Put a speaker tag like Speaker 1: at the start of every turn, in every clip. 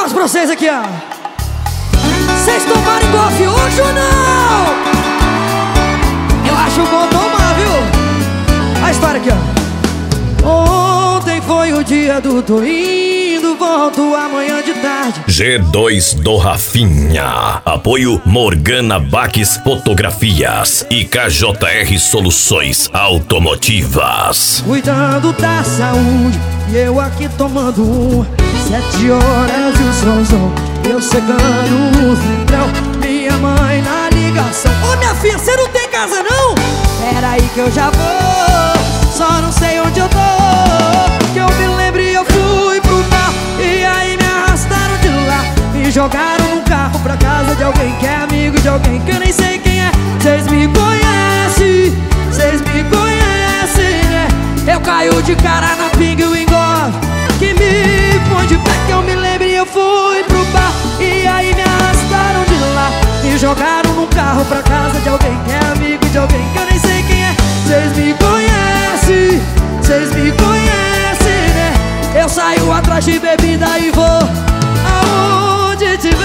Speaker 1: negócio pra vocês aqui, ó. Vocês tomarem golfe hoje ou não? Eu acho bom tomar, viu? A história aqui, ó. Ontem foi o dia do tô indo, volto amanhã de tarde.
Speaker 2: G2 do Rafinha. Apoio Morgana Baques Fotografias e KJR Soluções Automotivas.
Speaker 1: Cuidando da saúde e eu aqui tomando 7 horas e o solzão, eu secando os litrão, minha mãe na ligação. Ô minha filha, você não tem casa não? Pera aí que eu já vou, só não sei onde eu tô. Que eu me lembre, eu fui pro bar e aí me arrastaram de lá, me jogaram num carro pra casa de alguém que é amigo de alguém que eu nem sei quem é. Cês me conhecem, cês me conhecem, né? Eu caio de cara na pinga e o engove que me põe de pé. Que eu me lembre, eu fui pro bar e aí me arrastaram de lá, me jogaram num carro pra casa de alguém que é amigo de alguém que eu nem sei quem é. Cês me conhecem, cês me conhecem, né? Eu saio atrás de bebida e vou aonde tiver.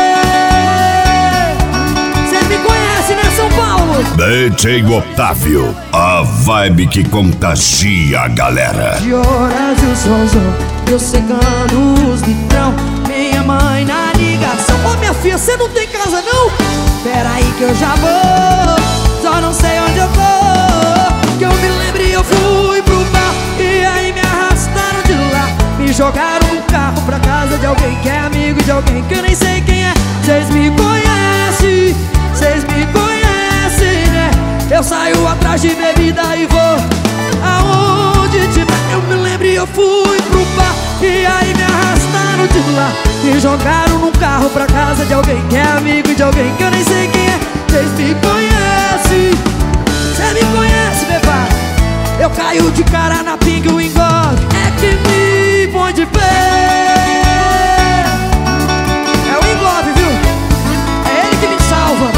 Speaker 1: Cês me conhecem, né, São Paulo?
Speaker 3: DJ Otávio, a vibe que contagia a galera.
Speaker 1: De horas e o solzão, eu secando os litrão, minha mãe na ligação. Ô minha filha, você não tem casa não? Pera aí que eu já vou, só não sei onde eu tô. Que eu me lembre, eu fui pro bar e aí me arrastaram de lá, me jogaram num carro pra casa de alguém que é amigo de alguém que eu nem sei quem é. Cês me conhecem, cês me conhecem, né? Eu saio atrás de bebida e vou aonde tiver. Eu me lembre, eu fui pro bar e aí me arrastaram de lá, me jogaram num carro pra casa de alguém que é amigo de alguém que eu nem sei quem é. Cês me conhecem, cê me conhece, bebá. Eu caio de cara na pinga e o engole é que me põe de pé. É o engole, viu? É ele que me salva.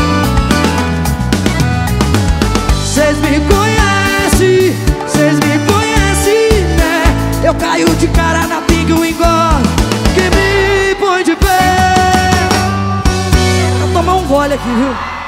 Speaker 1: Cês me conhecem, cês me conhecem, né? Eu caio de cara na pinga e o engole que me põe de pé. Vou tomar um gole aqui, viu?